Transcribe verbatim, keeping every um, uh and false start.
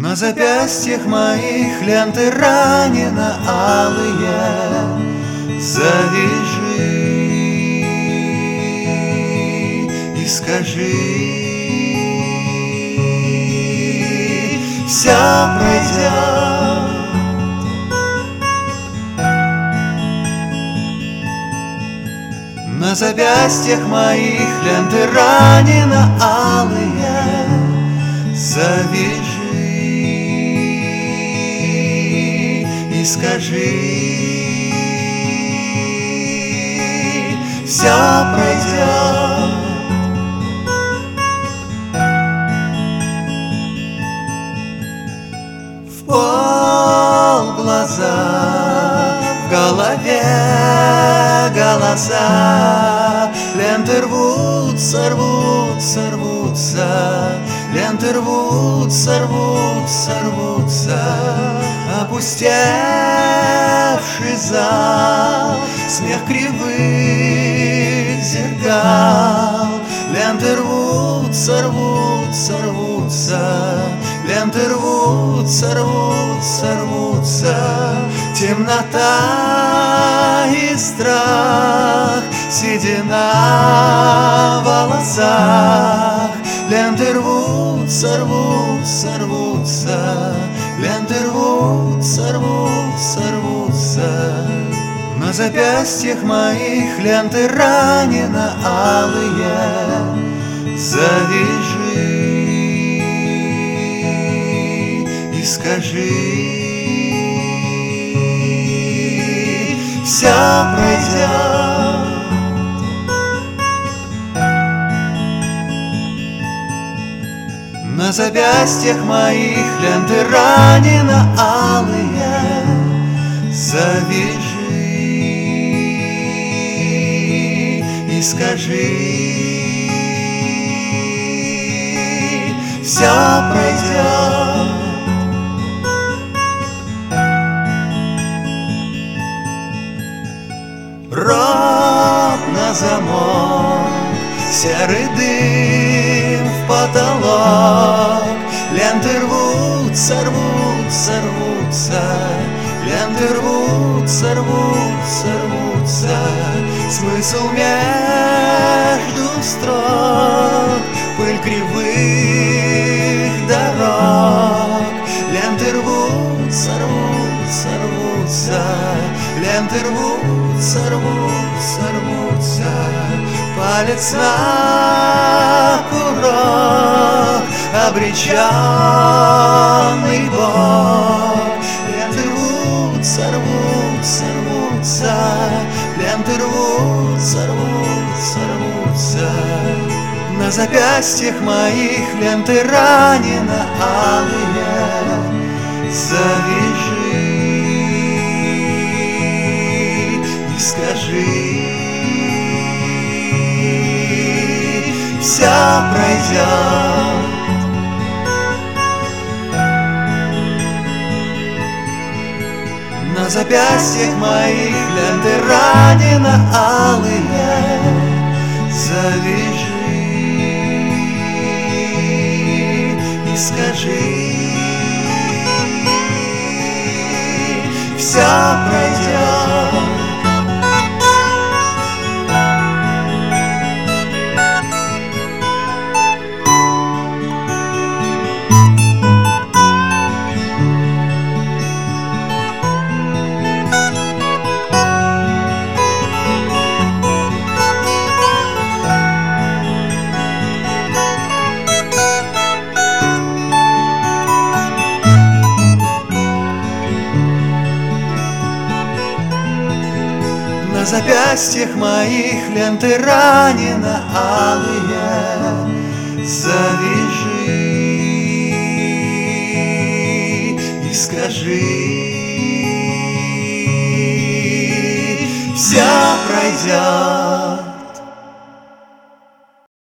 На запястьях моих ленты ранено-алые. Завяжи и скажи: все пройдет. На запястьях моих ленты ранено-алые. Завяжи и скажи: все пройдет. В пол глаза, в голове голоса, ленты рвутся, рвутся, рвутся, ленты рвутся, рвутся, рвутся. Опустевший зал, смех кривых зеркал, ленты рвутся, рвутся, рвутся, ленты рвутся, рвутся, рвутся. Темнота и страх, седина в волосах, ленты рвутся, рвутся, рвутся, ленты рвутся, рвутся, рвутся. На запястьях моих ленты ранено-алые. Завяжи и скажи: все пройдет. На запястьях моих ленты ранено-алые. Завяжи и скажи: все пройдет. Рот на замок, серый дым в потолок, ленты рвутся, рвутся, рвутся, ленты рвутся, рвутся, рвутся. Смысл между строк, пыль кривых дорог, ленты рвутся, рвутся, рвутся, ленты рвутся, рвутся, рвутся. Палец на курок, обреченный Бог, ленты рвутся, рвутся, рвутся, ленты рвутся, рвутся, рвутся. На запястьях моих ленты ранено-алые. Завяжи и скажи: все пройдет. На запястьях моих ленты ранено-алые. Завяжи и скажи: все пройдет. На запястьях моих ленты ранено-алые. Завяжи и скажи: все пройдет.